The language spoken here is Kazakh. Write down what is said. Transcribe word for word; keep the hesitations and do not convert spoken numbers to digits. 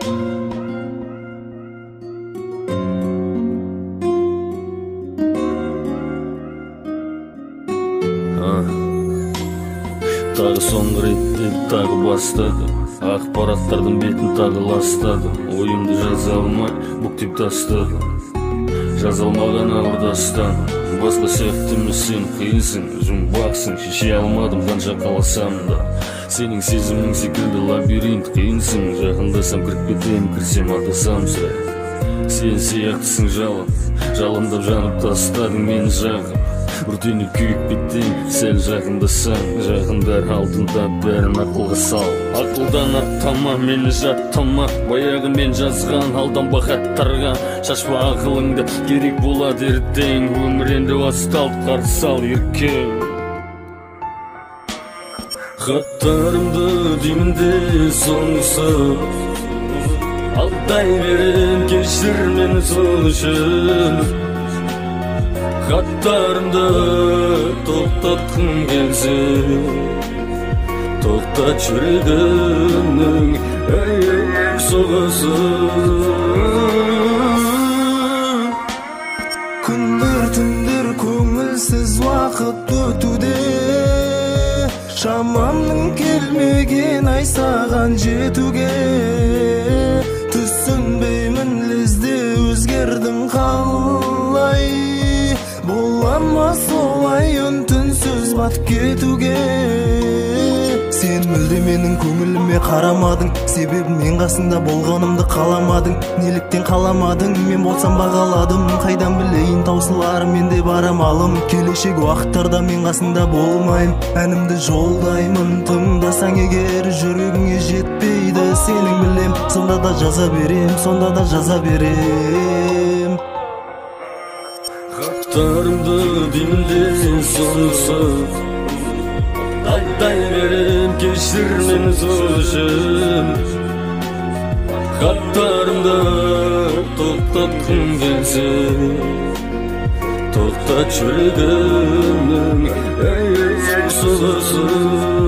Тағы соңғы ретте тағы бастады, ақпараттардың бетін тағы ластады. Ойымды жаза алмай бүктеп тастады, жаза алмаған ауыр дастан. Басқа сияқты емес сен қиынсың, жұмбақсың, шеше алмадым қанша қаласам да. Сенің сезімің секілді лабиринт қиынсың, жақындасам кіріп кетем, кірсем атасам сірә. Сен сияқтысың жалын, жалындап жанып тастадың мені жағып. Өртеніп күйіп кеттің, сәл жақындасаң, жақындар алдында бәрін ақылға сал. Ақылдан аттама, мені жаттама, баяғы мен жазған алданба хаттарға. Шашпа ақылыңды, керек болады ертең, өмір енді басталды, қарсы ал еркек. Хаттарымды деймін де соңғысы, алдай берем, кешір мені сол үшін. Хаттарымды тоқтатқым келсе, тоқтат жүрегімнің әйек соғысын. Күндер түндер көңілсіз уақыт өтуде, шамамның келмеген ай саған жетуге. Түсінбеймін лезде өзгердім қалай, болама солай үн-түнсіз батып кетуге. Сен мүлде менің көңіліме қарамадың, себебі мен қасында болғанымды қаламадың. Неліктен қаламадың, мен болсам бағаладым, қайдан білейін таусыларым, мен де барамалым. Келешек уақыттарда мен қасында болмайым, әнімді жолдаймын. Тыңдасаң егер жүрегіңе жетпейді, сенің білем, сонда да жаза берем, сонда да жаза берем. Хаттарымды деймін де соңғысы, алдай берем, кешір мені сол үшін. Хаттарымды тоқтатқым келсе, тоқтат жүрегімнің әйек соғысын.